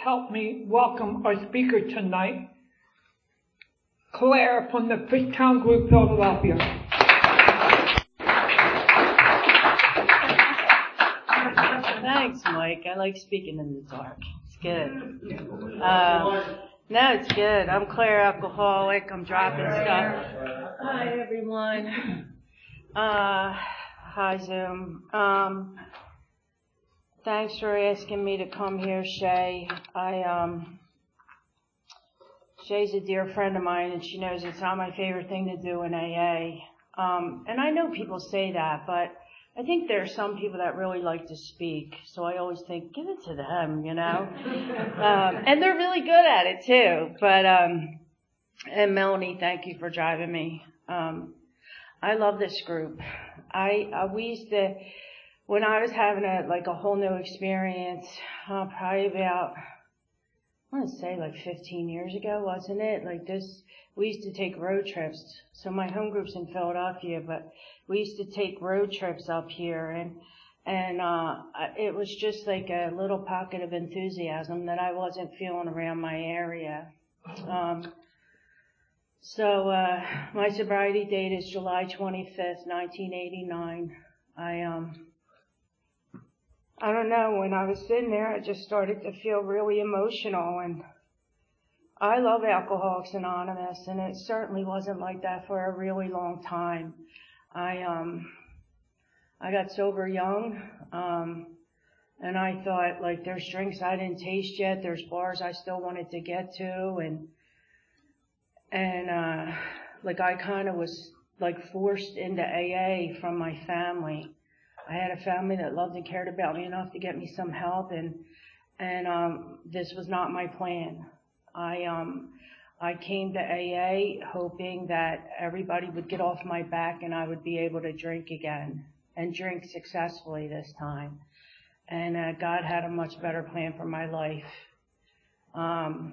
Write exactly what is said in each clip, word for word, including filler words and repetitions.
help me welcome our speaker tonight, Claire from the Fishtown Group, Philadelphia. Thanks, Mike. I like speaking in the dark. It's good. Uh, no, it's good. I'm Claire, alcoholic. I'm dropping stuff. Hi, everyone. Uh, hi, Zoom. Um, thanks for asking me to come here, Shay. I, um, Shay's a dear friend of mine, and she knows it's not my favorite thing to do in A A. Um, and I know people say that, but I think there are some people that really like to speak, so I always think, give it to them, you know? um, and they're really good at it, too. But, um, and Melanie, thank you for driving me. Um, I love this group. I, uh, we used to, when I was having a, like a whole new experience, uh, probably about, I want to say like fifteen years ago, wasn't it? Like this, we used to take road trips. So my home group's in Philadelphia, but we used to take road trips up here, and and uh it was just like a little pocket of enthusiasm that I wasn't feeling around my area. Um so uh my sobriety date is July twenty-fifth, nineteen eighty-nine. I um I don't know, when I was sitting there I just started to feel really emotional, and I love Alcoholics Anonymous, and it certainly wasn't like that for a really long time. I um I got sober young, um and I thought, like, there's drinks I didn't taste yet, there's bars I still wanted to get to, and and uh like I kind of was like forced into A A from my family. I had a family that loved and cared about me enough to get me some help, and and um this was not my plan. I um I came to A A hoping that everybody would get off my back and I would be able to drink again, and drink successfully this time. And uh, God had a much better plan for my life. Um,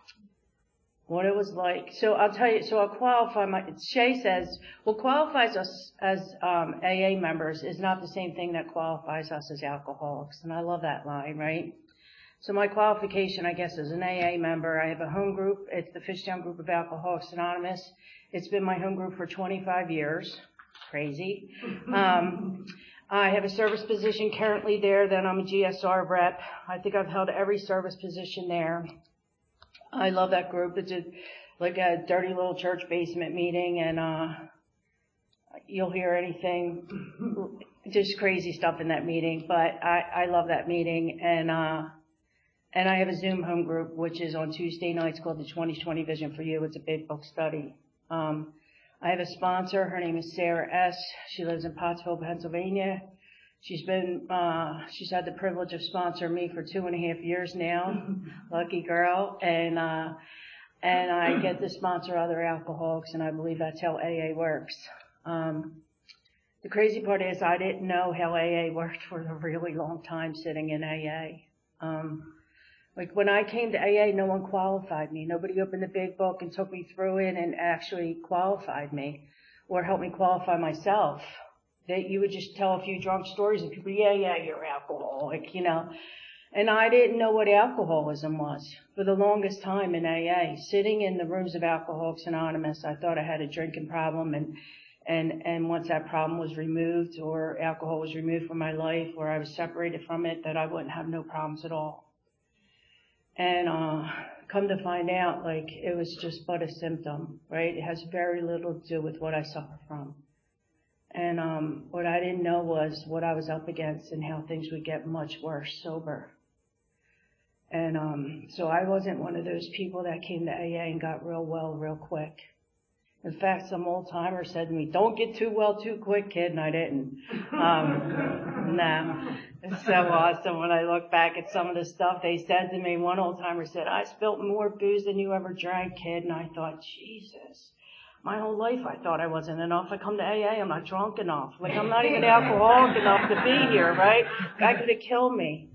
what it was like. So I'll tell you, so I'll qualify my, Shay says, what qualifies us as um, A A members is not the same thing that qualifies us as alcoholics. And I love that line, right? So my qualification, I guess, as an A A member, I have a home group. It's the Fishtown Group of Alcoholics Anonymous. It's been my home group for twenty-five years. Crazy. Um, I have a service position currently there. Then I'm a G S R rep. I think I've held every service position there. I love that group. It's a, like a dirty little church basement meeting, and uh, you'll hear anything, just crazy stuff in that meeting. But I, I love that meeting, and uh, And I have a Zoom home group, which is on Tuesday nights, called the twenty twenty Vision for You. It's a big book study. Um, I have a sponsor. Her name is Sarah S. She lives in Pottsville, Pennsylvania. She's been, uh, she's had the privilege of sponsoring me for two and a half years now. Lucky girl. And, uh, and I get to sponsor other alcoholics, and I believe that's how A A works. Um, the crazy part is I didn't know how A A worked for a really long time sitting in A A. Um, Like when I came to A A, no one qualified me. Nobody opened the big book and took me through it and actually qualified me or helped me qualify myself. That you would just tell a few drunk stories and people, yeah, yeah, you're alcoholic, you know. And I didn't know what alcoholism was for the longest time in A A. Sitting in the rooms of Alcoholics Anonymous, I thought I had a drinking problem, and and and once that problem was removed, or alcohol was removed from my life, or I was separated from it, that I wouldn't have no problems at all. And uh come to find out, like, it was just but a symptom, right? It has very little to do with what I suffer from. And um what I didn't know was what I was up against and how things would get much worse sober. And um so I wasn't one of those people that came to A A and got real well real quick. In fact, some old timer said to me, don't get too well too quick, kid, and I didn't. Um, no. It's so awesome when I look back at some of the stuff they said to me. One old timer said, I spilt more booze than you ever drank, kid. And I thought, Jesus, my whole life I thought I wasn't enough. I come to A A, I'm not drunk enough. Like, I'm not even alcoholic enough to be here, right? Guy could have killed me.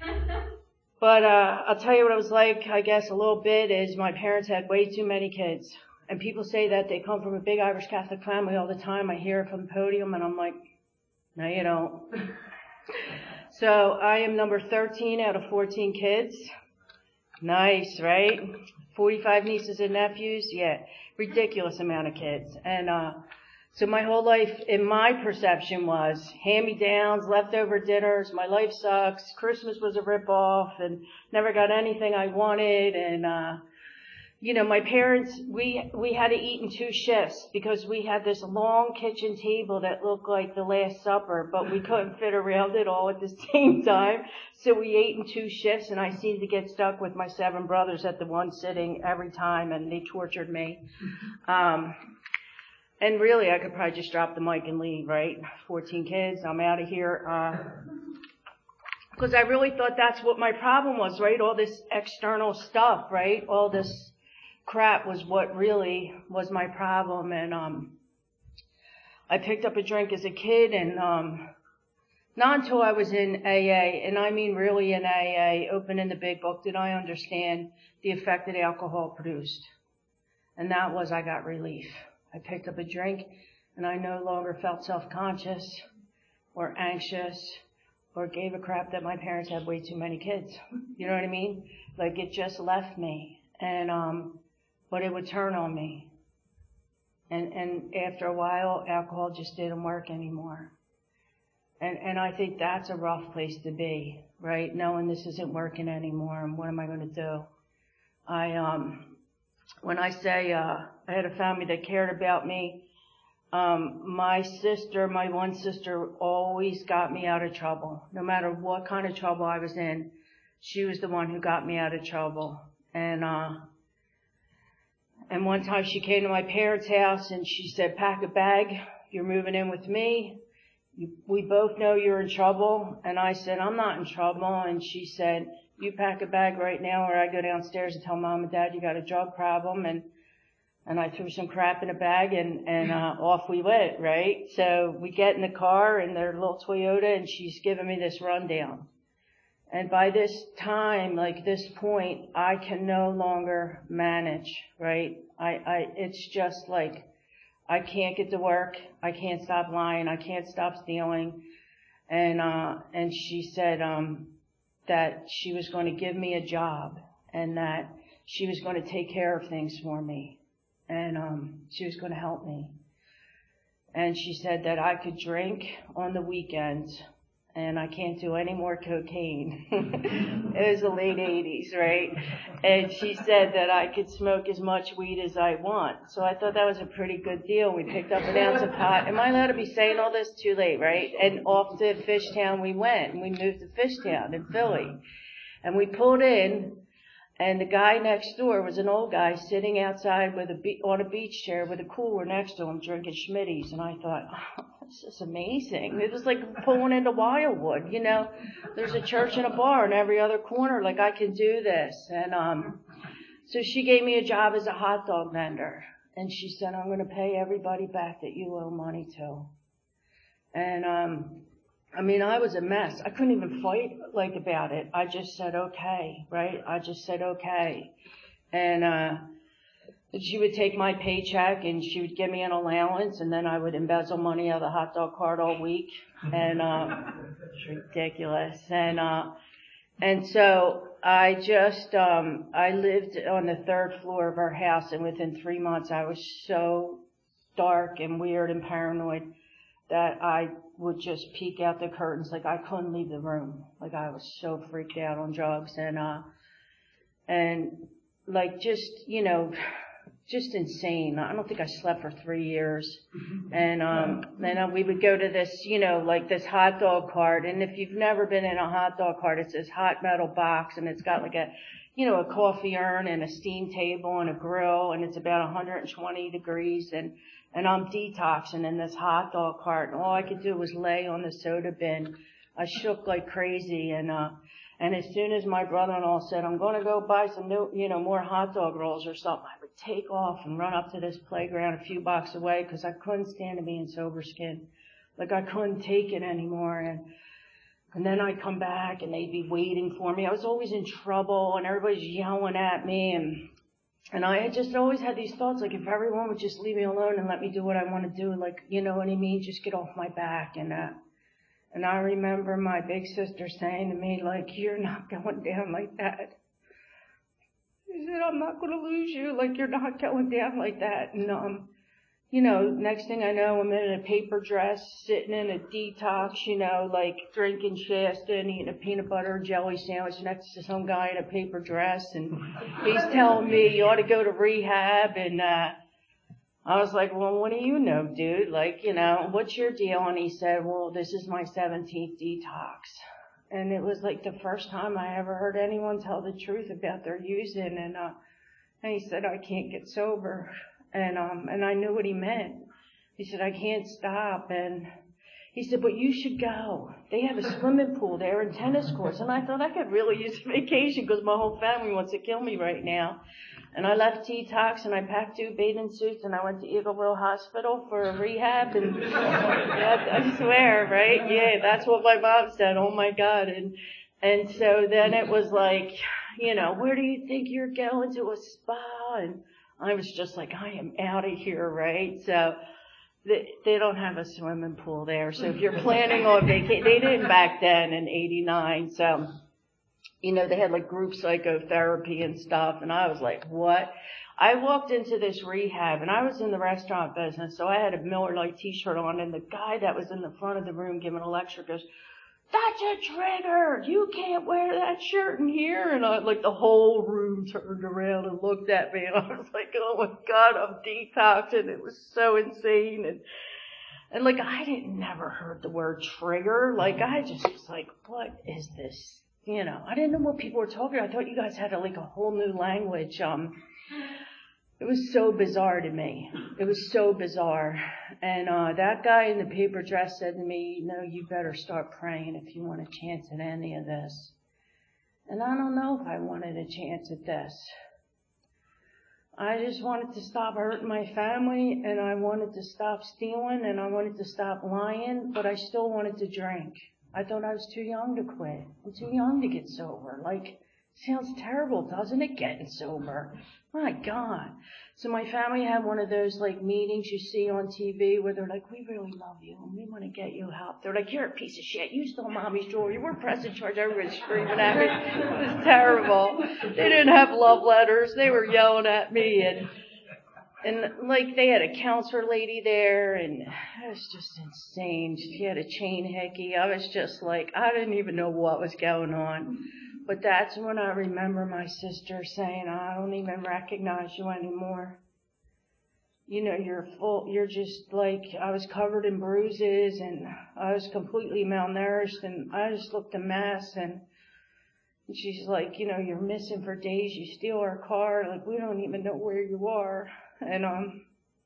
But uh I'll tell you what it was like, I guess, a little bit, is my parents had way too many kids. And people say that they come from a big Irish Catholic family all the time. I hear it from the podium, and I'm like, no, you don't. So I am number thirteen out of fourteen kids. Nice, right? forty-five nieces and nephews, yeah, ridiculous amount of kids. And uh so my whole life, in my perception, was hand-me-downs, leftover dinners, my life sucks, Christmas was a rip-off, and never got anything I wanted, and uh you know, my parents, we we had to eat in two shifts because we had this long kitchen table that looked like the Last Supper, but we couldn't fit around it all at the same time. So we ate in two shifts, and I seemed to get stuck with my seven brothers at the one sitting every time, and they tortured me. Um, and really, I could probably just drop the mic and leave, right? fourteen kids, I'm out of here. Uh, because I really thought that's what my problem was, right? All this external stuff, right? All this crap was what really was my problem. And um I picked up a drink as a kid, and um not until I was in A A, and I mean really in A A, opening the big book, did I understand the effect that alcohol produced. And that was, I got relief. I picked up a drink, and I no longer felt self-conscious or anxious or gave a crap that my parents had way too many kids. You know what I mean? Like, it just left me. And um but it would turn on me. And, and after a while, alcohol just didn't work anymore. And, and I think that's a rough place to be, right? Knowing this isn't working anymore, and what am I going to do? I, um, when I say, uh, I had a family that cared about me, um, my sister, my one sister always got me out of trouble. No matter what kind of trouble I was in, she was the one who got me out of trouble. And, uh, And one time she came to my parents' house and she said, pack a bag, you're moving in with me. You, we both know you're in trouble. And I said, I'm not in trouble. And she said, you pack a bag right now, or I go downstairs and tell mom and dad you got a drug problem. And, and I threw some crap in a bag, and, and, uh, off we went, right? So we get in the car in their little Toyota, and she's giving me this rundown. And by this time, like this point, I can no longer manage, right? I, I, it's just like, I can't get to work. I can't stop lying. I can't stop stealing. And, uh, and she said, um, that she was going to give me a job, and that she was going to take care of things for me. And, um, she was going to help me. And she said that I could drink on the weekends, and I can't do any more cocaine. It was the late eighties, right? And she said that I could smoke as much weed as I want. So I thought that was a pretty good deal. We picked up an ounce of pot. Am I allowed to be saying all this? Too late, right? And off to Fishtown we went, and we moved to Fishtown in Philly. And we pulled in, and the guy next door was an old guy sitting outside with a be- on a beach chair with a cooler next to him drinking Schmitty's. And I thought, oh, this is amazing. It was like pulling into Wildwood, you know. There's a church and a bar in every other corner. Like, I can do this. And um so she gave me a job as a hot dog vendor. And she said, I'm going to pay everybody back that you owe money to. And um I mean, I was a mess. I couldn't even fight, like, about it. I just said, okay, right? I just said, okay. And, uh, she would take my paycheck and she would give me an allowance, and then I would embezzle money out of the hot dog cart all week. And, um, it's ridiculous. And, uh, and so I just, um, I lived on the third floor of our house, and within three months I was so dark and weird and paranoid that I would just peek out the curtains. Like, I couldn't leave the room. Like, I was so freaked out on drugs, and, uh, and like, just, you know, just insane. I don't think I slept for three years. And, um, then we would go to this, you know, like this hot dog cart. And if you've never been in a hot dog cart, it's this hot metal box, and it's got like a, you know, a coffee urn and a steam table and a grill, and it's about one hundred twenty degrees, and, and I'm detoxing in this hot dog cart, and all I could do was lay on the soda bin. I shook like crazy, and, uh, and as soon as my brother-in-law said, I'm going to go buy some new, you know, more hot dog rolls or something, I would take off and run up to this playground a few blocks away, because I couldn't stand to be in sober skin. Like, I couldn't take it anymore. And, and then I'd come back and they'd be waiting for me. I was always in trouble, and everybody's yelling at me, and, and I had just always had these thoughts, like, if everyone would just leave me alone and let me do what I want to do, like, you know what I mean? Just get off my back. And, uh, And I remember my big sister saying to me, like, you're not going down like that. said, I'm not going to lose you. Like, you're not going down like that. And, um, you know, next thing I know, I'm in a paper dress, sitting in a detox, you know, like drinking Shasta and eating a peanut butter and jelly sandwich next to some guy in a paper dress. And he's telling me you ought to go to rehab. And, uh, I was like, well, what do you know, dude? Like, you know, what's your deal? And he said, well, this is my seventeenth detox. And it was like the first time I ever heard anyone tell the truth about their using. And, uh, and he said, I can't get sober. And, um, and I knew what he meant. He said, I can't stop. And he said, but you should go. They have a swimming pool there and tennis courts. And I thought I could really use a vacation because my whole family wants to kill me right now. And I left detox and I packed two bathing suits and I went to Eagleville Hospital for a rehab. And yeah, I swear, right? Yeah, that's what my mom said. Oh my God. And, and so then it was like, you know, where do you think you're going, to a spa? And I was just like, I am out of here, right? So they, they don't have a swimming pool there. So if you're planning on vacation, they didn't back then in eighty-nine. So, you know, they had like group psychotherapy and stuff. And I was like, what? I walked into this rehab and I was in the restaurant business. So I had a Miller Lite t-shirt on and the guy that was in the front of the room giving a lecture goes, that's a trigger. You can't wear that shirt in here. And I, like the whole room turned around and looked at me and I was like, oh my God, I'm detoxing. It was so insane. And, and like, I didn't never heard the word trigger. Like I just was like, what is this? You know, I didn't know what people were talking about. I thought you guys had a, like a whole new language. Um, It was so bizarre to me. It was so bizarre. And uh that guy in the paper dress said to me, no, you better start praying if you want a chance at any of this. And I don't know if I wanted a chance at this. I just wanted to stop hurting my family, and I wanted to stop stealing, and I wanted to stop lying, but I still wanted to drink. I thought I was too young to quit. I'm too young to get sober. Like, sounds terrible, doesn't it, getting sober? My God. So my family had one of those, like, meetings you see on T V where they're like, we really love you and we want to get you help. They're like, you're a piece of shit. You stole mommy's jewelry. We're pressing charge. Everybody's screaming at me. It was terrible. They didn't have love letters. They were yelling at me. And, and like, they had a counselor lady there, and it was just insane. She had a chain hickey. I was just like, I didn't even know what was going on. But that's when I remember my sister saying, I don't even recognize you anymore. You know, you're full, you're just like, I was covered in bruises and I was completely malnourished and I just looked a mess. And she's like, you know, you're missing for days. You steal our car. Like, we don't even know where you are. And, um,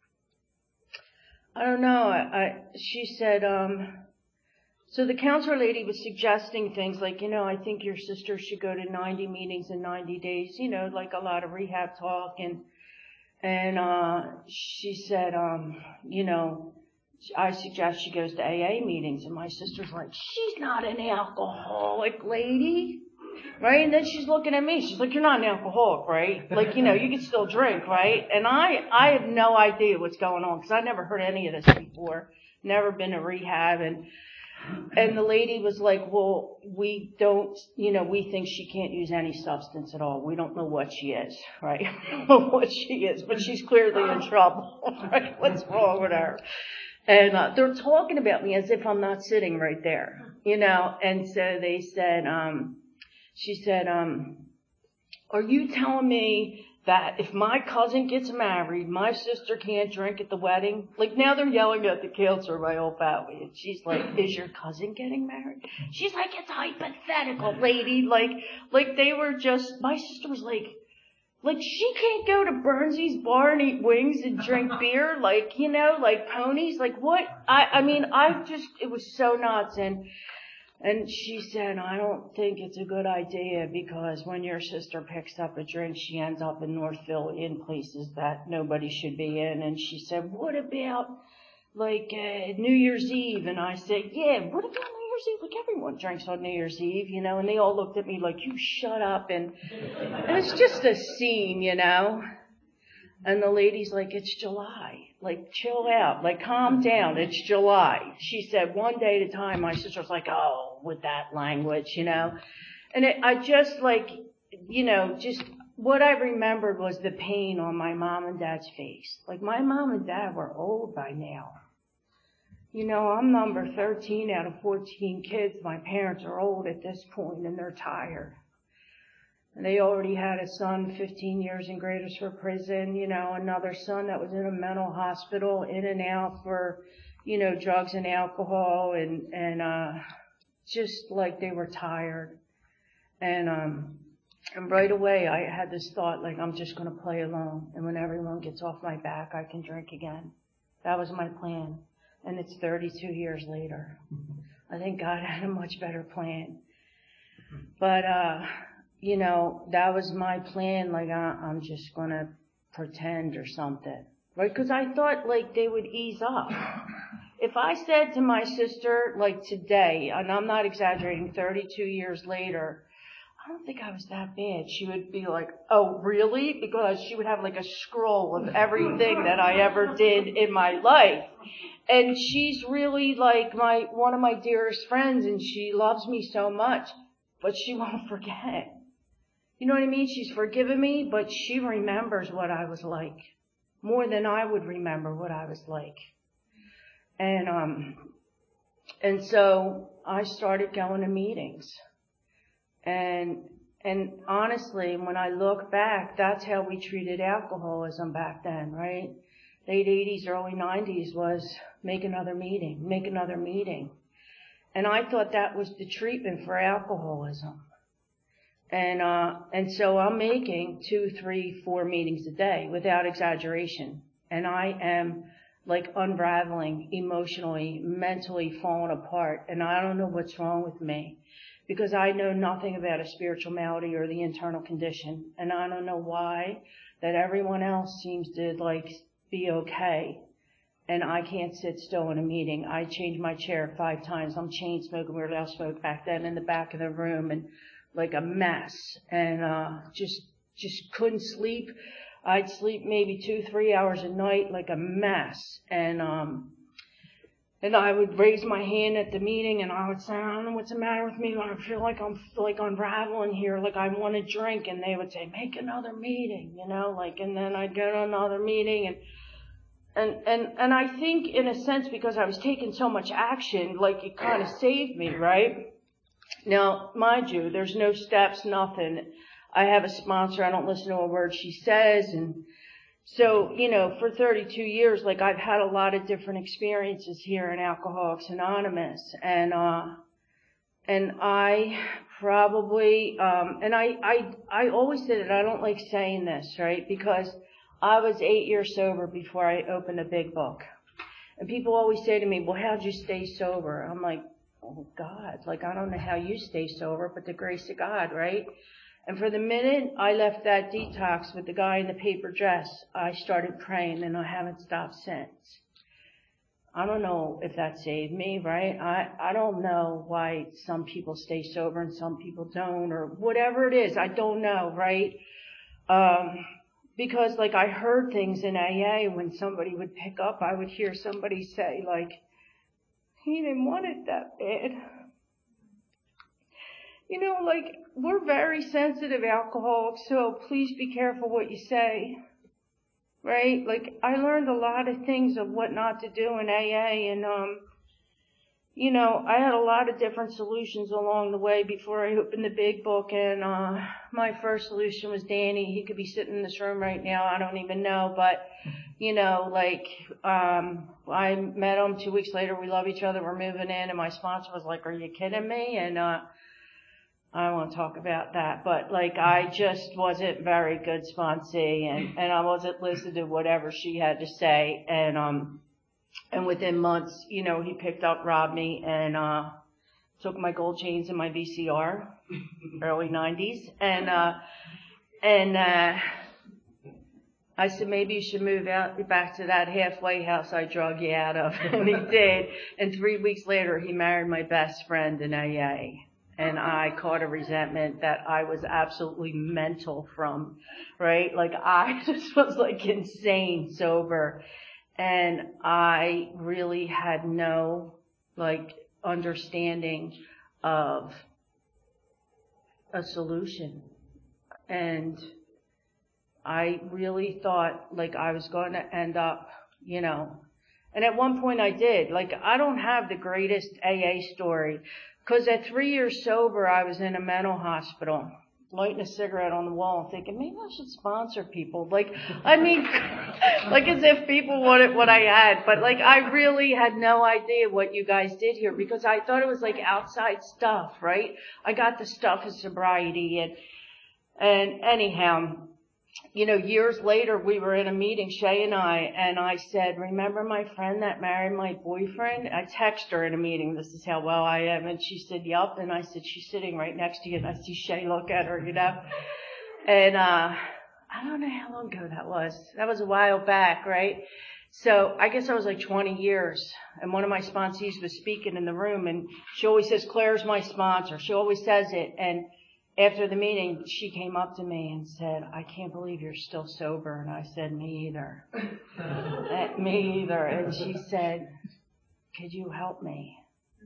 I don't know. I, I she said, um, So the counselor lady was suggesting things like, you know, I think your sister should go to ninety meetings in ninety days, you know, like a lot of rehab talk. And, and, uh, she said, um, you know, I suggest she goes to A A meetings. And my sister's like, she's not an alcoholic, lady. Right? And then she's looking at me. She's like, you're not an alcoholic, right? Like, you know, you can still drink, right? And I, I have no idea what's going on because I never heard any of this before. Never been to rehab. And, And the lady was like, well, we don't, you know, we think she can't use any substance at all. We don't know what she is, right? We don't know what she is, but she's clearly in trouble, right? What's wrong with her? And uh, they're talking about me as if I'm not sitting right there, you know? And so they said, um, she said, um, are you telling me that if my cousin gets married, my sister can't drink at the wedding? Like, now they're yelling at the counselor, my whole family. And she's like, is your cousin getting married? She's like, it's hypothetical, lady. Like, like they were just, my sister was like, like, she can't go to Burnsy's bar and eat wings and drink beer, like, you know, like ponies. Like, what? I, I mean, I just, it was so nuts. And, And she said, I don't think it's a good idea because when your sister picks up a drink, she ends up in North Philly in places that nobody should be in. And she said, what about like uh, New Year's Eve? And I said, yeah, what about New Year's Eve? Like, everyone drinks on New Year's Eve, you know, and they all looked at me like, you shut up. And, and it's just a scene, you know. And the lady's like, it's July. Like, chill out. Like, calm down. It's July. She said, one day at a time. My sister's like, oh, with that language, you know. And it, I just, like, you know, just, what I remembered was the pain on my mom and dad's face. Like, my mom and dad were old by now. You know, I'm number thirteen out of fourteen kids. My parents are old at this point, and they're tired. And they already had a son fifteen years in Gradisford prison, you know, another son that was in a mental hospital, in and out for, you know, drugs and alcohol, and, and, uh, just like they were tired. And, um, and right away I had this thought, like, I'm just going to play alone. And when everyone gets off my back, I can drink again. That was my plan. And it's thirty-two years later. I think God had a much better plan. But, uh, you know, that was my plan. Like, I, I'm just going to pretend or something. Right? Because I thought, like, they would ease up. If I said to my sister, like, today, and I'm not exaggerating, thirty-two years later, I don't think I was that bad, she would be like, oh, really? Because she would have, like, a scroll of everything that I ever did in my life. And she's really, like, my one of my dearest friends, and she loves me so much, but she won't forget. You know what I mean? She's forgiven me, but she remembers what I was like more than I would remember what I was like. And, um, and so I started going to meetings. And, and honestly, when I look back, that's how we treated alcoholism back then, right? Late eighties, early nineties was make another meeting, make another meeting. And I thought that was the treatment for alcoholism. And, uh, and so I'm making two, three, four meetings a day without exaggeration. And I am like unraveling emotionally, mentally falling apart. And I don't know what's wrong with me because I know nothing about a spiritual malady or the internal condition. And I don't know why that everyone else seems to like be okay. And I can't sit still in a meeting. I changed my chair five times. I'm chain smoking. We were allowed to smoke back then in the back of the room and like a mess. And, uh, just, just couldn't sleep. I'd sleep maybe two, three hours a night, like a mess. And, um, and I would raise my hand at the meeting and I would say, I don't know what's the matter with me. I feel like I'm like unraveling here. Like I want to drink. And they would say, make another meeting, you know, like, and then I'd go to another meeting and, And, and, and I think in a sense, because I was taking so much action, like it kind of saved me, right? Now, mind you, there's no steps, nothing. I have a sponsor. I don't listen to a word she says. And so, you know, for thirty-two years, like I've had a lot of different experiences here in Alcoholics Anonymous. And, uh, and I probably, um, and I, I, I always say that I don't like saying this, right? Because I was eight years sober before I opened a big book. And people always say to me, well, how'd you stay sober? I'm like, oh, God, like, I don't know how you stay sober, but the grace of God, right? And for the minute I left that detox with the guy in the paper dress, I started praying, and I haven't stopped since. I don't know if that saved me, right? I, I don't know why some people stay sober and some people don't, or whatever it is. I don't know, right? Um... Because, like, I heard things in A A when somebody would pick up, I would hear somebody say, like, he didn't want it that bad. You know, like, we're very sensitive alcoholics, so please be careful what you say, right? Like, I learned a lot of things of what not to do in A A, and, um, you know, I had a lot of different solutions along the way before I opened the big book, and uh my first solution was Danny. He could be sitting in this room right now. I don't even know, but, you know, like, um I met him two weeks later. We love each other. We're moving in, and my sponsor was like, are you kidding me? And uh I don't want to talk about that, but, like, I just wasn't very good sponsee, and, and I wasn't listening to whatever she had to say, and, um And within months, you know, he picked up, robbed me, and uh took my gold chains and my V C R, early nineties. And uh and uh I said, maybe you should move out back to that halfway house I drug you out of. And he did. And three weeks later, he married my best friend in A A. And I caught a resentment that I was absolutely mental from, right? Like, I just was, like, insane sober. And I really had no, like, understanding of a solution. And I really thought like I was going to end up, you know, and at one point I did. Like, I don't have the greatest A A story, because at three years sober, I was in a mental hospital, lighting a cigarette on the wall and thinking, maybe I should sponsor people. Like, I mean, like as if people wanted what I had. But like, I really had no idea what you guys did here, because I thought it was like outside stuff, right? I got the stuff of sobriety. And, and anyhow, you know, years later, we were in a meeting, Shay and I, and I said, remember my friend that married my boyfriend? I texted her in a meeting, this is how well I am, and she said, yup, and I said, she's sitting right next to you, and I see Shay look at her, you know, and, uh, I don't know how long ago that was. That was a while back, right? So I guess I was like twenty years, and one of my sponsees was speaking in the room, and she always says, Claire's my sponsor. She always says it, and after the meeting, she came up to me and said, I can't believe you're still sober. And I said, me either. uh, me either. And she said, could you help me?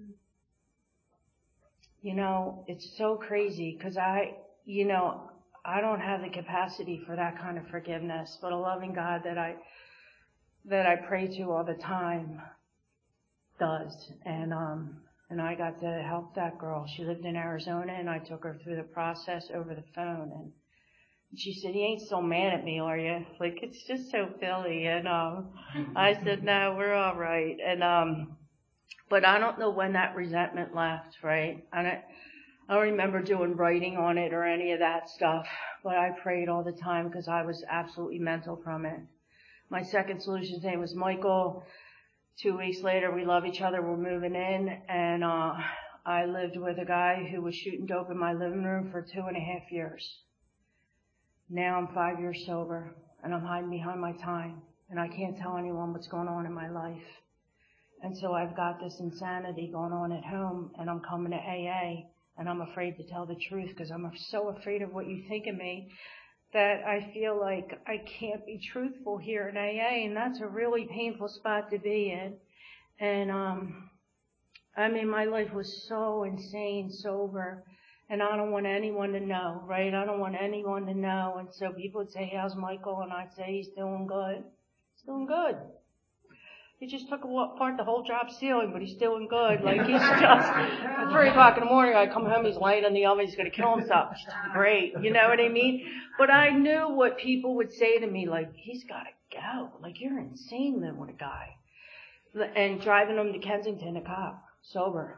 You know, it's so crazy, because I, you know, I don't have the capacity for that kind of forgiveness, but a loving God that I, that I pray to all the time does. And, um, And I got to help that girl. She lived in Arizona, and I took her through the process over the phone. And she said, you ain't still mad at me, are you? Like, it's just so Philly. And um, I said, no, we're all right. And um, but I don't know when that resentment left, right? I don't, I don't remember doing writing on it or any of that stuff. But I prayed all the time, because I was absolutely mental from it. My second solution's name was Michael. Two weeks later, we love each other. We're moving in, and uh, I lived with a guy who was shooting dope in my living room for two and a half years. Now I'm five years sober, and I'm hiding behind my time, and I can't tell anyone what's going on in my life. And so I've got this insanity going on at home, and I'm coming to A A, and I'm afraid to tell the truth, because I'm so afraid of what you think of me, that I feel like I can't be truthful here in A A, and that's a really painful spot to be in. And, um, I mean, my life was so insane sober, and I don't want anyone to know, right? I don't want anyone to know. And so people would say, how's Michael? And I'd say, he's doing good. He's doing good. He just took apart the whole drop ceiling, but he's doing good. Like, he's just, at three o'clock in the morning, I come home, he's laying in the oven, he's going to kill himself. Which is great, you know what I mean? But I knew what people would say to me, like, he's got to go. Like, you're insane living with a guy. And driving him to Kensington, a cop, sober.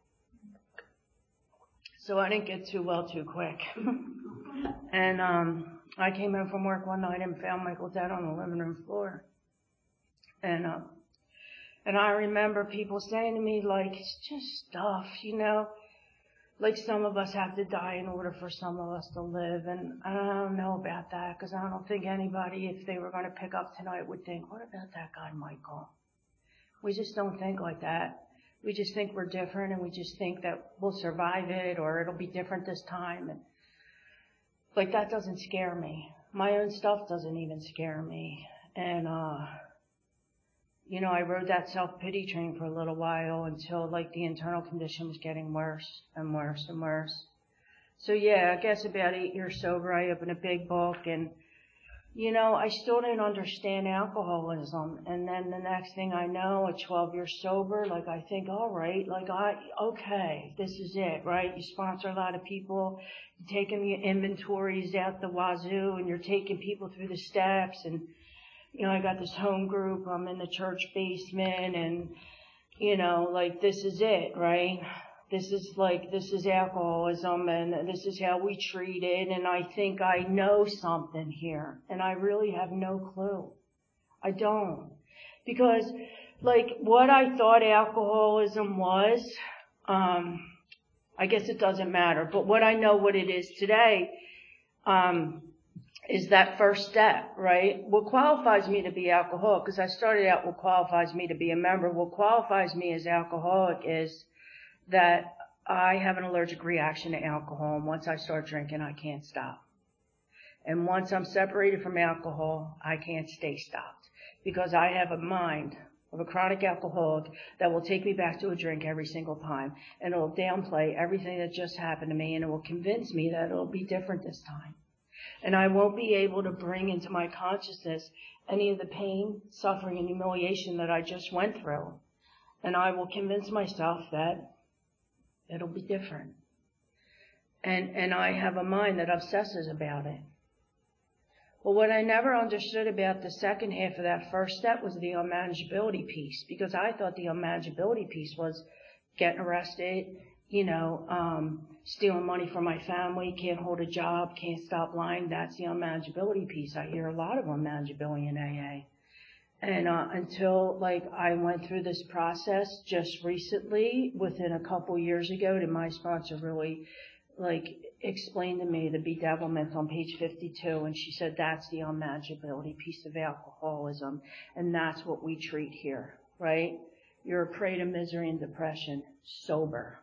So I didn't get too well too quick. And um I came home from work one night and found Michael dead on the living room floor. And um, and I remember people saying to me, like, it's just stuff, you know, like some of us have to die in order for some of us to live. And I don't know about that, because I don't think anybody, if they were going to pick up tonight, would think, what about that guy, Michael? We just don't think like that. We just think we're different, and we just think that we'll survive it, or it'll be different this time. And like, that doesn't scare me. My own stuff doesn't even scare me. And, uh, you know, I rode that self-pity train for a little while until, like, the internal condition was getting worse and worse and worse. So, yeah, I guess about eight years sober, I opened a big book, and, you know, I still didn't understand alcoholism. And then the next thing I know, at twelve years sober, like, I think, all right, like, I, okay, this is it, right? You sponsor a lot of people, you're taking your inventories out the wazoo, and you're taking people through the steps, and, you know, I got this home group, I'm in the church basement, and, you know, like, this is it, right? This is like, this is alcoholism, and this is how we treat it, and I think I know something here, and I really have no clue. I don't. Because, like, what I thought alcoholism was, um, I guess it doesn't matter, but what I know what it is today, um, is that first step, right? What qualifies me to be alcoholic, because I started out what qualifies me to be a member, what qualifies me as alcoholic is that I have an allergic reaction to alcohol, and once I start drinking, I can't stop. And once I'm separated from alcohol, I can't stay stopped, because I have a mind of a chronic alcoholic that will take me back to a drink every single time, and it'll downplay everything that just happened to me, and it will convince me that it'll be different this time. And I won't be able to bring into my consciousness any of the pain, suffering, and humiliation that I just went through. And I will convince myself that it'll be different. And, and I have a mind that obsesses about it. Well, what I never understood about the second half of that first step was the unmanageability piece, because I thought the unmanageability piece was getting arrested, you know, um, stealing money from my family, can't hold a job, can't stop lying. That's the unmanageability piece. I hear a lot of unmanageability in A A. And uh, until, like, I went through this process just recently, within a couple years ago, did my sponsor really, like, explain to me the bedevilment on page fifty-two, and she said that's the unmanageability piece of alcoholism, and that's what we treat here, right? You're a prey to misery and depression, sober.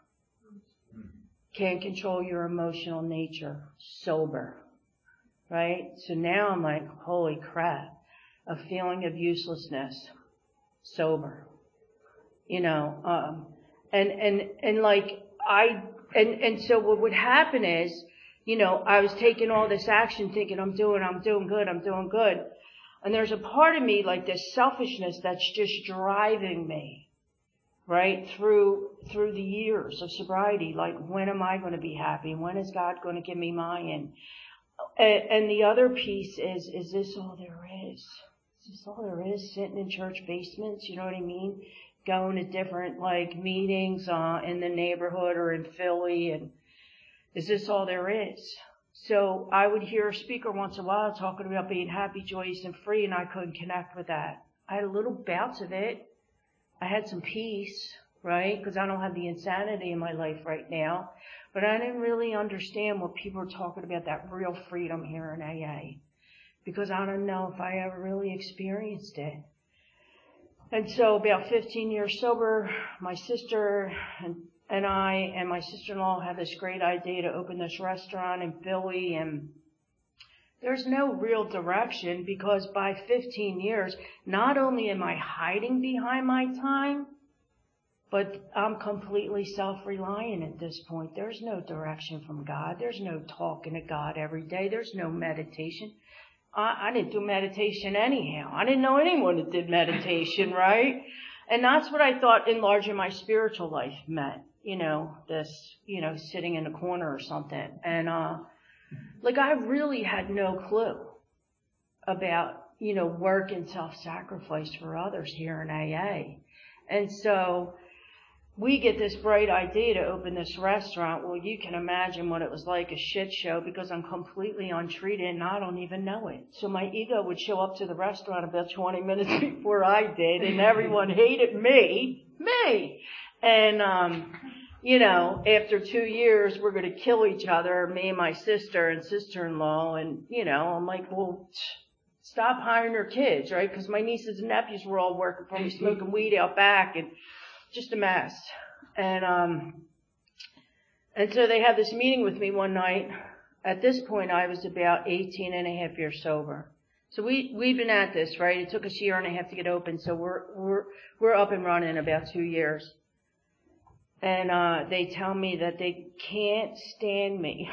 Can't control your emotional nature, sober, right? So now I'm like, holy crap, a feeling of uselessness, sober, you know, um, and, and, and like I, and, and so what would happen is, you know, I was taking all this action thinking I'm doing, I'm doing good, I'm doing good. And there's a part of me, like this selfishness, that's just driving me, right, through, through the years of sobriety. Like, when am I going to be happy? When is God going to give me mine? And, and the other piece is, is this all there is? Is this all there is? Sitting in church basements, you know what I mean? Going to different, like, meetings, uh, in the neighborhood or in Philly, and is this all there is? So I would hear a speaker once in a while talking about being happy, joyous, and free, and I couldn't connect with that. I had a little bouts of it. I had some peace, right? Because I don't have the insanity in my life right now. But I didn't really understand what people were talking about, that real freedom here in A A. Because I don't know if I ever really experienced it. And so about fifteen years sober, my sister and, and I and my sister-in-law had this great idea to open this restaurant in Philly, and there's no real direction, because by fifteen years, not only am I hiding behind my time, but I'm completely self-reliant at this point. There's no direction from God. There's no talking to God every day. There's no meditation. I, I didn't do meditation anyhow. I didn't know anyone that did meditation, right? And that's what I thought enlarging my spiritual life meant, you know, this, you know, sitting in a corner or something. And, uh, like, I really had no clue about, you know, work and self-sacrifice for others here in A A. And so we get this bright idea to open this restaurant. Well, you can imagine what it was like, a shit show, because I'm completely untreated and I don't even know it. So my ego would show up to the restaurant about twenty minutes before I did, and everyone hated me, me. And, um, you know, after two years, we're going to kill each other, me and my sister and sister-in-law. And, you know, I'm like, well, stop hiring your kids, right? Because my nieces and nephews were all working for me, smoking weed out back, and just a mess. And, um, and so they had this meeting with me one night. At this point, I was about eighteen and a half years sober. So we, we've been at this, right? It took us a year and a half to get open. So we're, we're, we're up and running in about two years. And, uh, they tell me that they can't stand me.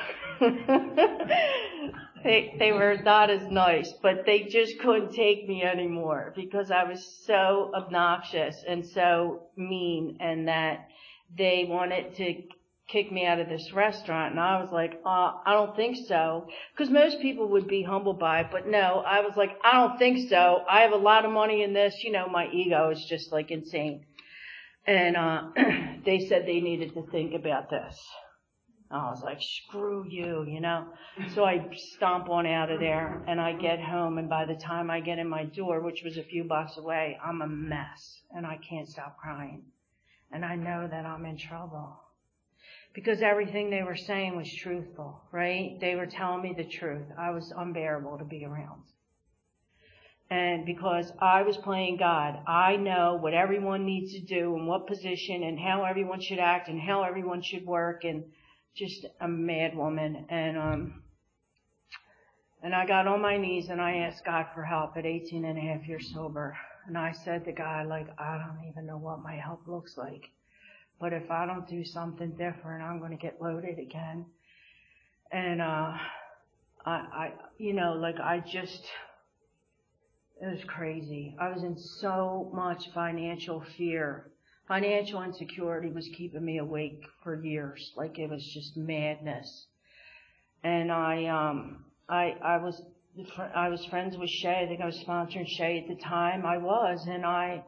They, they were not as nice, but they just couldn't take me anymore, because I was so obnoxious and so mean, and that they wanted to kick me out of this restaurant. And I was like, uh, I don't think so. Because most people would be humbled by it, but no, I was like, I don't think so. I have a lot of money in this. You know, my ego is just like insane. And, uh, they said they needed to think about this. I was like, screw you, you know. So I stomp on out of there, and I get home, and by the time I get in my door, which was a few blocks away, I'm a mess, and I can't stop crying. And I know that I'm in trouble, because everything they were saying was truthful, right? They were telling me the truth. I was unbearable to be around. And because I was playing God, I know what everyone needs to do and what position and how everyone should act and how everyone should work, and just a mad woman. And, um, and I got on my knees and I asked God for help at eighteen and a half years sober. And I said to God, like, I don't even know what my help looks like. But if I don't do something different, I'm going to get loaded again. And, uh, I, I, you know, like I just, it was crazy. I was in so much financial fear. Financial insecurity was keeping me awake for years. Like it was just madness. And I, um, I, I was, I was friends with Shay. I think I was sponsoring Shay at the time. I was, and I,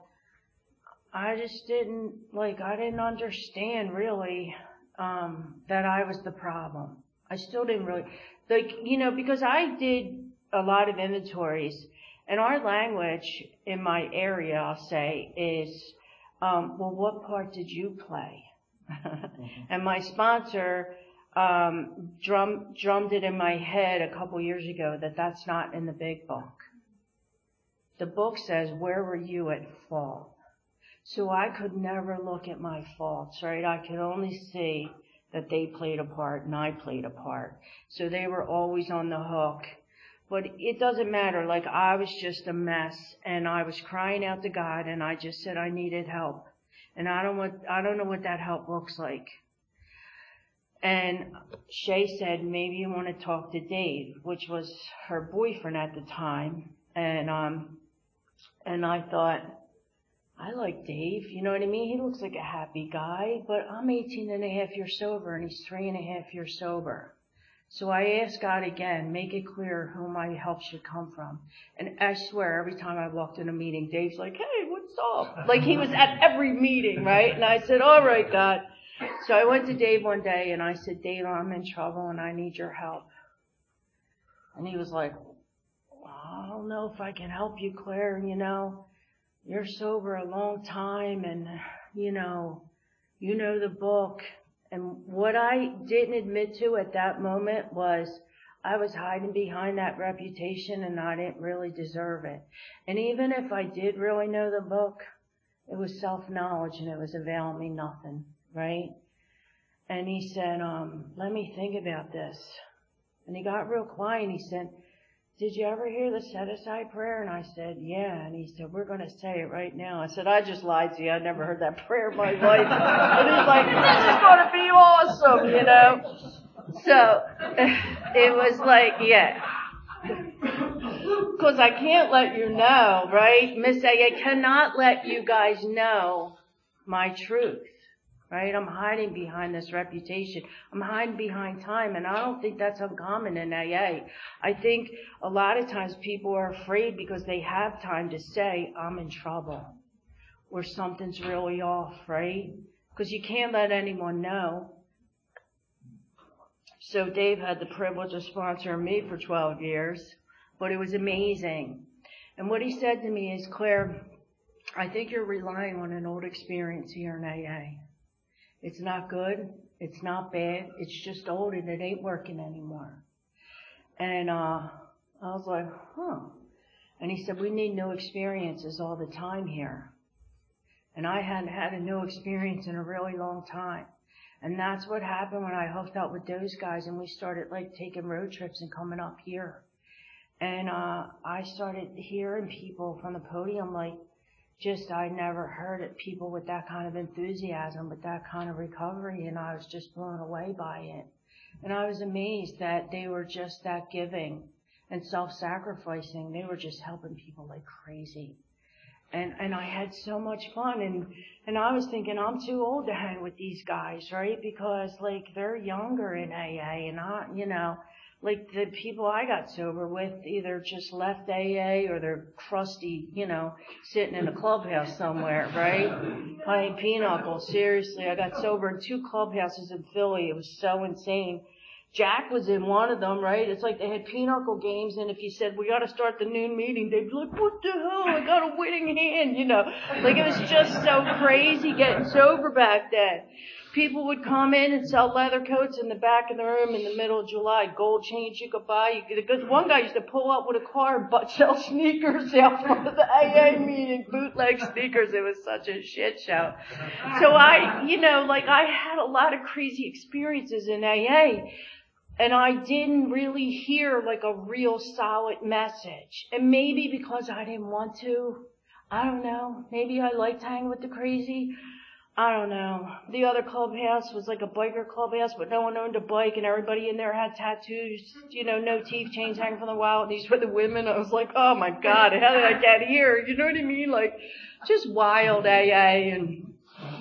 I just didn't, like, I didn't understand really, um, that I was the problem. I still didn't really, like, you know, because I did a lot of inventories, and our language in my area, I'll say, is, um, well, what part did you play? And my sponsor, um, drum, drummed it in my head a couple years ago that that's not in the big book. The book says, where were you at fault? So I could never look at my faults, right? I could only see that they played a part and I played a part. So they were always on the hook. But it doesn't matter. Like I was just a mess and I was crying out to God and I just said I needed help. And I don't want, I don't know what that help looks like. And Shay said, maybe you want to talk to Dave, which was her boyfriend at the time. And, um, and I thought, I like Dave, you know what I mean? He looks like a happy guy, but I'm eighteen and a half years sober and he's three and a half years sober. So I asked God again, make it clear who my help should come from. And I swear, every time I walked in a meeting, Dave's like, hey, what's up? Like he was at every meeting, right? And I said, all right, God. So I went to Dave one day and I said, Dave, I'm in trouble and I need your help. And he was like, I don't know if I can help you, Claire, you know. You're sober a long time and, you know, you know the book. And what I didn't admit to at that moment was I was hiding behind that reputation and I didn't really deserve it. And even if I did really know the book, it was self-knowledge and it was availing me nothing, right? And he said, um, let me think about this. And he got real quiet and he said, did you ever hear the set-aside prayer? And I said, yeah. And he said, we're going to say it right now. I said, I just lied to you. I never heard that prayer in my life. And he's like, this is going to be awesome, you know. So it was like, yeah. Because I can't let you know, right? Miss A, I cannot let you guys know my truth. Right? I'm hiding behind this reputation. I'm hiding behind time, and I don't think that's uncommon in A A. I think a lot of times people are afraid because they have time to say, I'm in trouble, or something's really off, right? Because you can't let anyone know. So Dave had the privilege of sponsoring me for twelve years, but it was amazing. And what he said to me is, Claire, I think you're relying on an old experience here in A A. It's not good. It's not bad. It's just old and it ain't working anymore. And uh I was like, huh. And he said, we need new experiences all the time here. And I hadn't had a new experience in a really long time. And that's what happened when I hooked up with those guys and we started like taking road trips and coming up here. And uh I started hearing people from the podium like, just I never heard it, people with that kind of enthusiasm, with that kind of recovery, and I was just blown away by it. And I was amazed that they were just that giving and self-sacrificing. They were just helping people like crazy. And and I had so much fun, and and I was thinking I'm too old to hang with these guys, right? Because like they're younger in A A, and I, you know, like the people I got sober with either just left A A or they're crusty, you know, sitting in a clubhouse somewhere, right? Playing pinochle. Seriously, I got sober in two clubhouses in Philly. It was so insane. Jack was in one of them, right? It's like they had pinochle games, and if you said, we got to start the noon meeting, they'd be like, what the hell? I got a winning hand, you know. Like it was just so crazy getting sober back then. People would come in and sell leather coats in the back of the room in the middle of July, gold chains you could buy. You could, one guy used to pull up with a car and butt sell sneakers out front of the A A meeting, bootleg sneakers. It was such a shit show. So I, you know, like I had a lot of crazy experiences in A A. And I didn't really hear like a real solid message. And maybe because I didn't want to, I don't know, maybe I liked hanging with the crazy. I don't know. The other clubhouse was like a biker clubhouse, but no one owned a bike, and everybody in there had tattoos, you know, no teeth, chains hanging from the wall. These were the women. I was like, oh my God, how did I get here? You know what I mean? Like, just wild A A. And,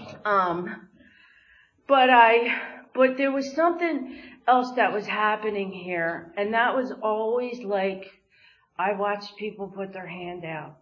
um, but I, but there was something else that was happening here, and that was always like, I watched people put their hand out.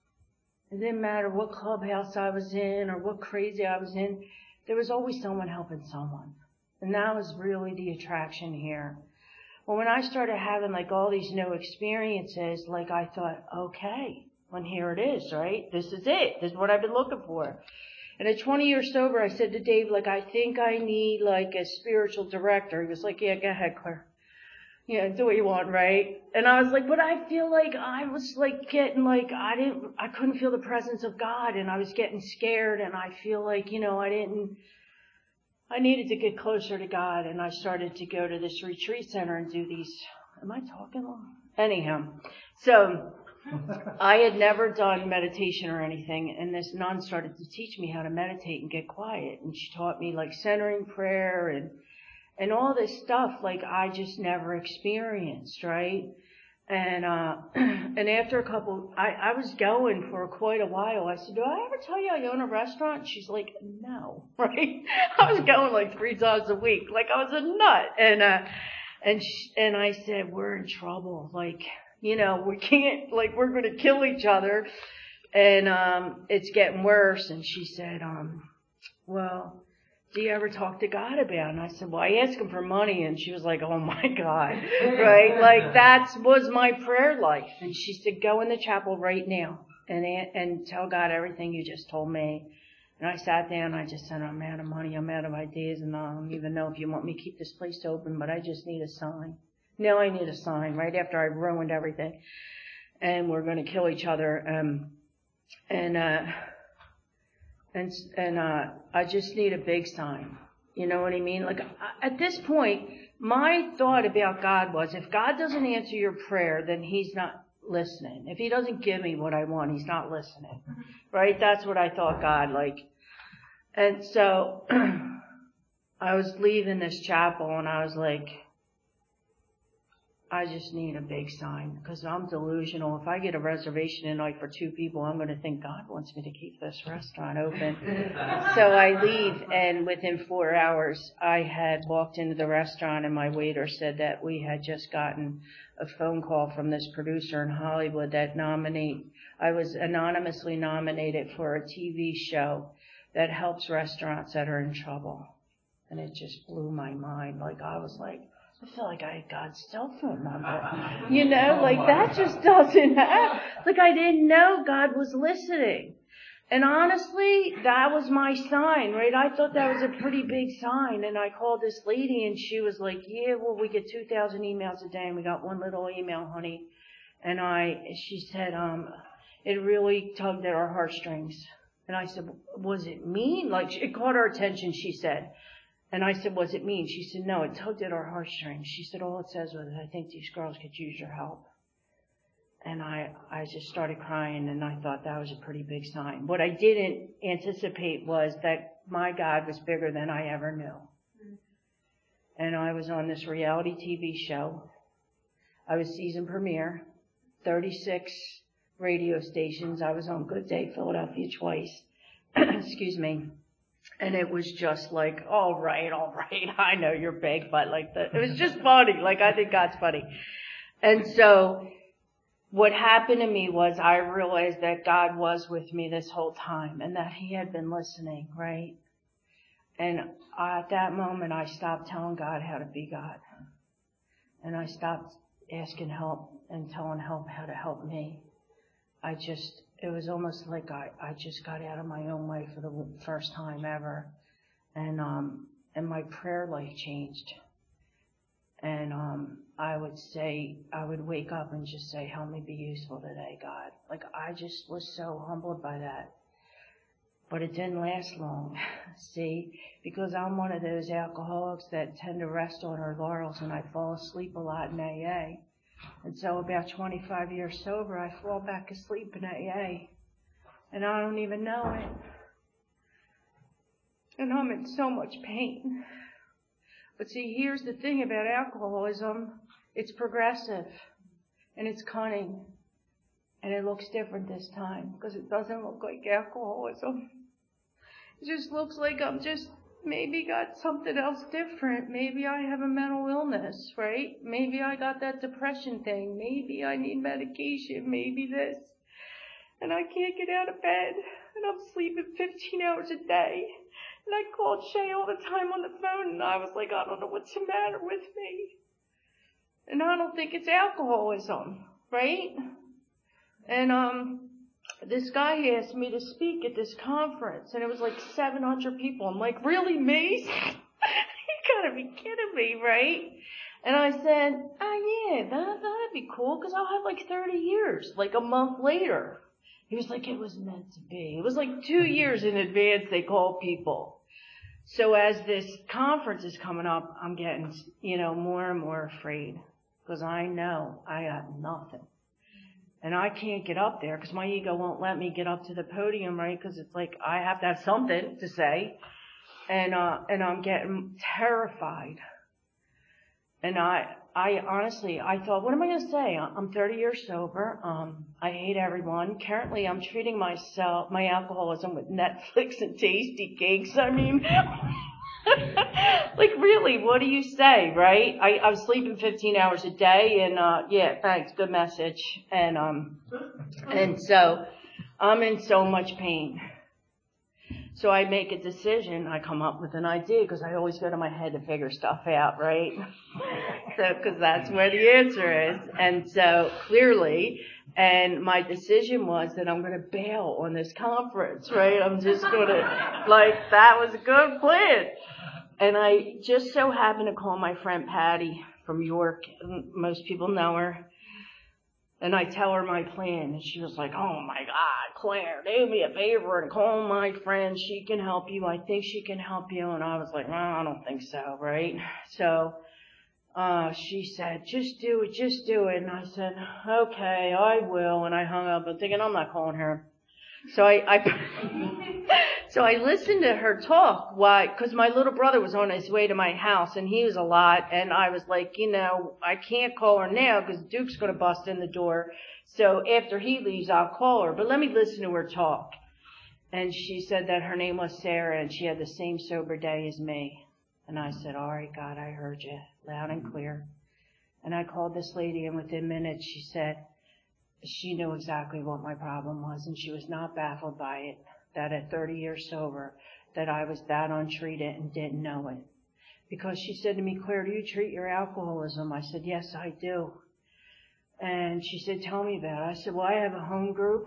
It didn't matter what clubhouse I was in or what crazy I was in. There was always someone helping someone. And that was really the attraction here. Well, when I started having like all these new experiences, like I thought, okay, well, here it is, right? This is it. This is what I've been looking for. And at twenty years sober, I said to Dave, like, I think I need like a spiritual director. He was like, yeah, go ahead, Claire. Yeah, do what you want, right? And I was like, but I feel like I was like getting like, I didn't, I couldn't feel the presence of God, and I was getting scared, and I feel like, you know, I didn't, I needed to get closer to God, and I started to go to this retreat center and do these, am I talking long? Anyhow, so I had never done meditation or anything, and this nun started to teach me how to meditate and get quiet, and she taught me like centering prayer and And all this stuff, like, I just never experienced, right? And, uh, and after a couple, I, I was going for quite a while. I said, do I ever tell you I own a restaurant? She's like, no, right? I was going like three times a week. Like, I was a nut. And, uh, and, she, and I said, we're in trouble. Like, you know, we can't, like, we're going to kill each other. And, um, it's getting worse. And she said, um, well, do you ever talk to God about it? And I said, well, I asked him for money. And she was like, oh my God, right? Like, that was my prayer life. And she said, go in the chapel right now and and tell God everything you just told me. And I sat down and I just said, I'm out of money, I'm out of ideas, and I don't even know if you want me to keep this place open, but I just need a sign. Now I need a sign right after I ruined everything. And we're going to kill each other. Um, and, uh, And, and, uh, I just need a big sign. You know what I mean? Like, at this point, my thought about God was, if God doesn't answer your prayer, then he's not listening. If he doesn't give me what I want, he's not listening. Right? That's what I thought God, like. And so, I was leaving this chapel and I was like, I just need a big sign because I'm delusional. If I get a reservation tonight for two people, I'm going to think God wants me to keep this restaurant open. So I leave, and within four hours, I had walked into the restaurant, and my waiter said that we had just gotten a phone call from this producer in Hollywood that nominate. I was anonymously nominated for a T V show that helps restaurants that are in trouble, and it just blew my mind. Like, I was like, I feel like I had God's cell phone number. You know, like that just doesn't happen. Like, I didn't know God was listening. And honestly, that was my sign, right? I thought that was a pretty big sign. And I called this lady and she was like, yeah, well, we get two thousand emails a day and we got one little email, honey. And I, she said, um, it really tugged at our heartstrings. And I said, was it mean? Like, it caught our attention, she said. And I said, what does it mean? She said, no, it tugged at our heartstrings. She said, all it says was, I think these girls could use your help. And I, I just started crying, and I thought that was a pretty big sign. What I didn't anticipate was that my God was bigger than I ever knew. And I was on this reality T V show. I was season premiere, thirty-six radio stations. I was on Good Day Philadelphia twice. Excuse me. And it was just like, all right, all right, I know you're big, but like that. It was just funny. Like, I think God's funny. And so what happened to me was I realized that God was with me this whole time and that he had been listening, right? And at that moment, I stopped telling God how to be God. And I stopped asking help and telling help how to help me. I just, it was almost like I, I just got out of my own way for the first time ever. And, um, and my prayer life changed. And, um, I would say, I would wake up and just say, help me be useful today, God. Like, I just was so humbled by that. But it didn't last long, see, because I'm one of those alcoholics that tend to rest on our laurels, and I fall asleep a lot in A A. And so about twenty-five years sober, I fall back asleep in A A. And I don't even know it. and I'm in so much pain. But see, here's the thing about alcoholism. It's progressive, and it's cunning, and it looks different this time because it doesn't look like alcoholism. It just looks like I'm just maybe got something else different. Maybe I have a mental illness, right? Maybe I got that depression thing. Maybe I need medication. Maybe this. And I can't get out of bed, and I'm sleeping fifteen hours a day. And I called Shay all the time on the phone, and I was like, I don't know what's the matter with me. And I don't think it's alcoholism, right? And um, this guy asked me to speak at this conference, and it was like seven hundred people. I'm like, really, me? You gotta be kidding me, right? And I said, oh yeah, that, that'd be cool, because I'll have like thirty years, like a month later. He was like, it was meant to be. It was like two years in advance they called people. So as this conference is coming up, I'm getting, you know, more and more afraid, because I know I got nothing. And I can't get up there because my ego won't let me get up to the podium, right? Because it's like I have to have something to say. And uh, and I'm getting terrified. And I, I honestly, I thought, what am I going to say? I'm thirty years sober. Um, I hate everyone. Currently, I'm treating myself, my alcoholism with Netflix and tasty cakes. I mean, like really, what do you say, right? I, I was sleeping fifteen hours a day, and uh, yeah, thanks, good message. And um, and so I'm in so much pain. So I make a decision. I come up with an idea because I always go to my head to figure stuff out, right? So, because that's where the answer is. And so clearly, and my decision was that I'm going to bail on this conference, right? I'm just going to, like, that was a good plan. And I just so happened to call my friend Patty from York. Most people know her. And I tell her my plan, and she was like, oh my God, Claire, do me a favor and call my friend. She can help you. I think she can help you. And I was like, well, I don't think so, right? So uh she said, just do it, just do it. And I said, okay, I will. And I hung up. I'm thinking, I'm not calling her. So I, I so I listened to her talk. Why? Because my little brother was on his way to my house, and he was a lot. And I was like, you know, I can't call her now because Duke's going to bust in the door. So after he leaves, I'll call her. But let me listen to her talk. And she said that her name was Sarah, and she had the same sober day as me. And I said, all right, God, I heard you loud and clear. And I called this lady, and within minutes, she said, she knew exactly what my problem was, and she was not baffled by it, that at thirty years sober, that I was that untreated and didn't know it. Because she said to me, Claire, do you treat your alcoholism? I said, yes, I do. And she said, tell me about it. I said, well, I have a home group,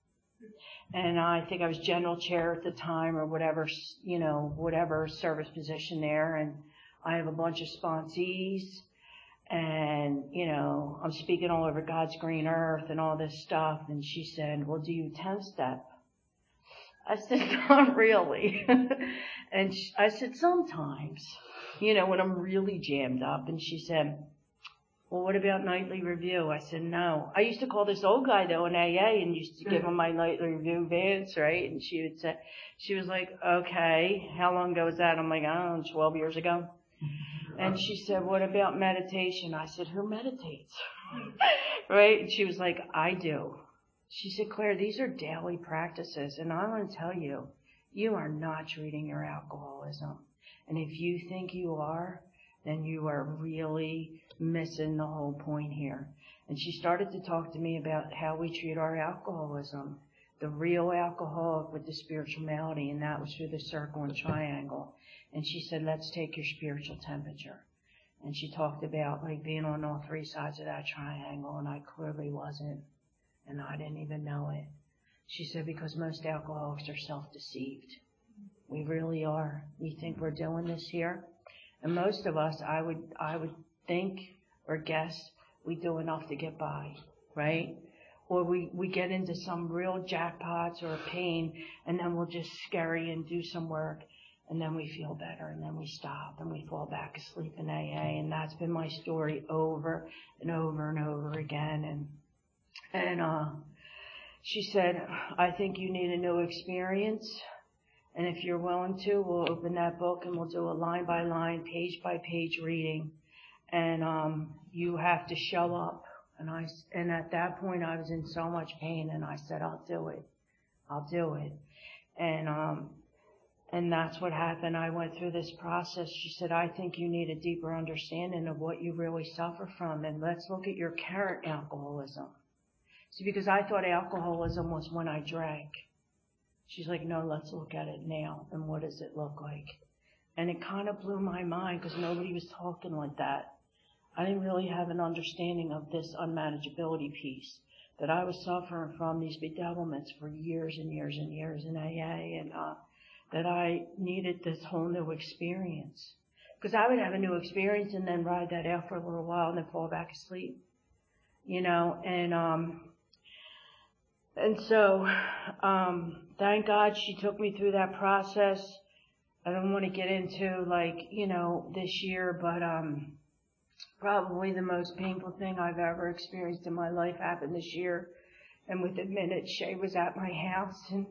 and I think I was general chair at the time or whatever, you know, whatever service position there, and I have a bunch of sponsees. And, you know, I'm speaking all over God's green earth and all this stuff. And she said, well, do you ten-step? I said, not really. And she, I said, sometimes, you know, when I'm really jammed up. And she said, well, what about nightly review? I said, no. I used to call this old guy, though, in A A and used to give him my nightly review, Vance, right? And she would say, she was like, okay, how long ago was that? I'm like, I don't know, twelve years ago. And she said, what about meditation? I said, who meditates? Right? And she was like, I do. She said, Claire, these are daily practices. And I want to tell you, you are not treating your alcoholism. And if you think you are, then you are really missing the whole point here. And she started to talk to me about how we treat our alcoholism, the real alcoholic with the spiritual malady, and that was through the circle and triangle. And she said, let's take your spiritual temperature. And she talked about like being on all three sides of that triangle, and I clearly wasn't, and I didn't even know it. She said, because most alcoholics are self-deceived. We really are. We think we're doing this here. And most of us, I would, I would think or guess we do enough to get by, right? Or we, we get into some real jackpots or pain, and then we'll just scurry and do some work. And then we feel better, and then we stop, and we fall back asleep in A A. And that's been my story over and over and over again. And and uh, she said, I think you need a new experience. And if you're willing to, we'll open that book and we'll do a line by line, page by page reading. And um, you have to show up. And I, and at that point, I was in so much pain, and I said, I'll do it. I'll do it. And um, and that's what happened. I went through this process. She said, I think you need a deeper understanding of what you really suffer from, and let's look at your current alcoholism. See, because I thought alcoholism was when I drank. She's like, no, let's look at it now, and what does it look like? And it kind of blew my mind because nobody was talking like that. I didn't really have an understanding of this unmanageability piece, that I was suffering from these bedevilments for years and years and years in A A, and uh, that I needed this whole new experience. Because I would have a new experience and then ride that out for a little while and then fall back asleep, you know, and um, and so um, thank God she took me through that process. I don't want to get into, like, you know, this year, but um, probably the most painful thing I've ever experienced in my life happened this year. And within minutes, Shay was at my house, and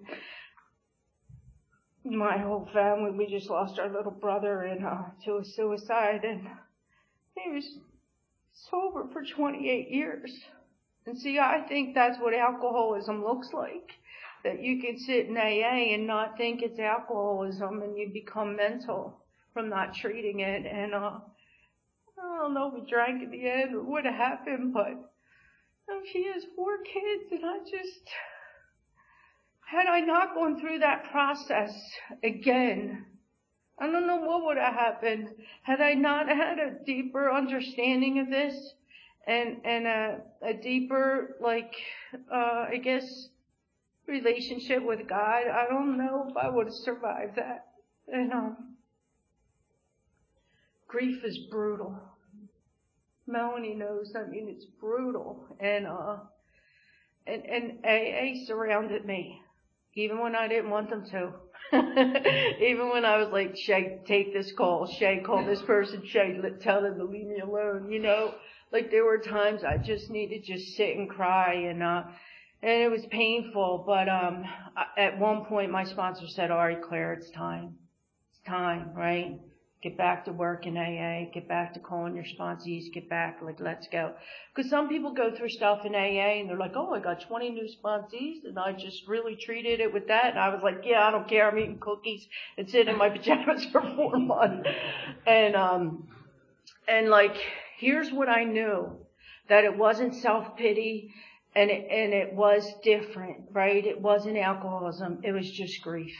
my whole family, we just lost our little brother and uh, to a suicide, and he was sober for twenty-eight years. And see, I think that's what alcoholism looks like. That you can sit in A A and not think it's alcoholism, and you become mental from not treating it. And uh, I don't know if he drank at the end or what happened, but um, he has four kids, and I just, had I not gone through that process again, I don't know what would have happened. Had I not had a deeper understanding of this, and and a, a deeper, like, uh, I guess, relationship with God, I don't know if I would have survived that. And um, grief is brutal. Melanie knows. I mean, it's brutal. And uh, and and A A surrounded me, even when I didn't want them to. Even when I was like, Shay, take this call. Shay, call this person. Shay, let, tell them to leave me alone. You know, like there were times I just needed to just sit and cry, and uh, and it was painful. But um, at one point, my sponsor said, "All right, Claire, it's time. It's time, right? Get back to work in A A. Get back to calling your sponsees. Get back, like, let's go." Because some people go through stuff in A A and they're like, "Oh, I got twenty new sponsees, and I just really treated it with that." And I was like, "Yeah, I don't care. I'm eating cookies and sitting in my pajamas for four months." And um, and like, here's what I knew: that it wasn't self-pity, and it, and it was different, right? It wasn't alcoholism. It was just grief.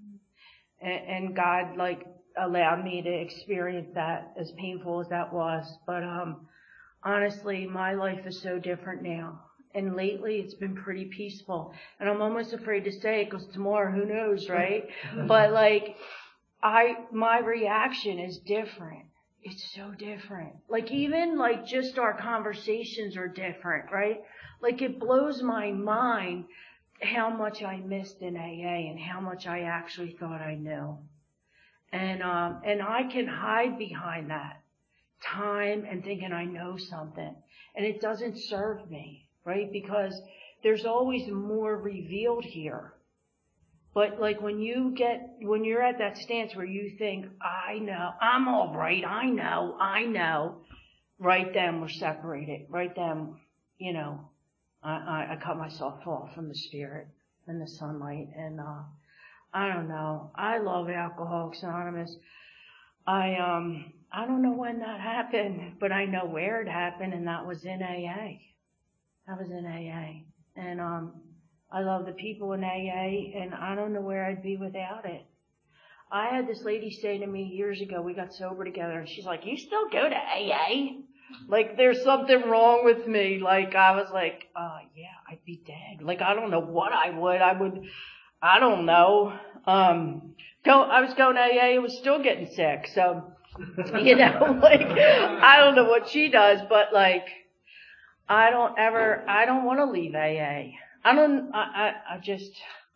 And, and God, like, allowed me to experience that, as painful as that was. But um, honestly, my life is so different now. And lately, it's been pretty peaceful. And I'm almost afraid to say it, because tomorrow, who knows, right? But like, I, my reaction is different. It's so different. Like, even like just our conversations are different, right? Like, it blows my mind how much I missed in A A and how much I actually thought I knew. And um, and I can hide behind that time and thinking I know something, and it doesn't serve me, right? Because there's always more revealed here. But like, when you get, when you're at that stance where you think, I know, I'm all right, I know, I know, right then we're separated. Right then, you know, I, I, I cut myself off from the spirit and the sunlight, and uh, I don't know. I love Alcoholics Anonymous. I um I don't know when that happened, but I know where it happened, and that was in A A. That was in A A. And um I love the people in A A, and I don't know where I'd be without it. I had this lady say to me years ago, we got sober together, and she's like, "You still go to A A? Like, there's something wrong with me." Like, I was like, uh, yeah, I'd be dead. Like, I don't know what I would. I would... I don't know. Um, go, I was going to A A, I was still getting sick. So, you know, like, I don't know what she does, but like, I don't ever, I don't want to leave A A. I don't, I, I, I just,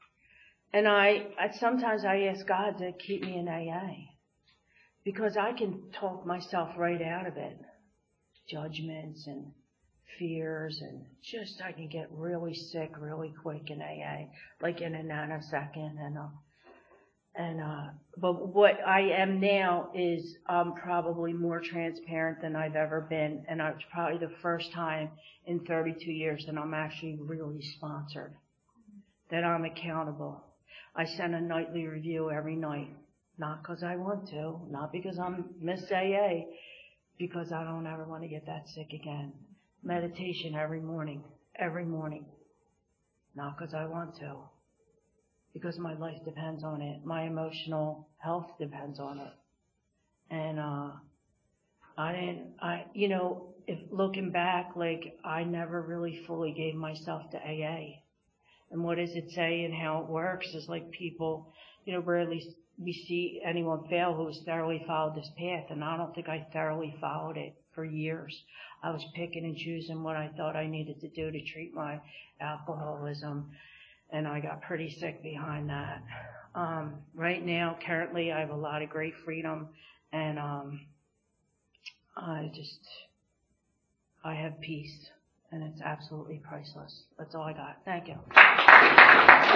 and I, I, sometimes I ask God to keep me in A A, because I can talk myself right out of it. Judgments and fears, and just, I can get really sick really quick in A A, like in a nanosecond. And uh, And, uh, but what I am now is, um, probably more transparent than I've ever been. And it's probably the first time in thirty-two years that I'm actually really sponsored, that I'm accountable. I send a nightly review every night, not because I want to, not because I'm Miss A A, because I don't ever want to get that sick again. Meditation every morning, every morning, not because I want to, because my life depends on it. My emotional health depends on it. And, uh, I didn't, I, you know, if looking back, like, I never really fully gave myself to A A. And what does it say and how it works is like people, you know, rarely we see anyone fail who has thoroughly followed this path. And I don't think I thoroughly followed it for years. I was picking and choosing what I thought I needed to do to treat my alcoholism. And I got pretty sick behind that. Um, right now, currently, I have a lot of great freedom, and um, I just, I have peace, and it's absolutely priceless. That's all I got. Thank you.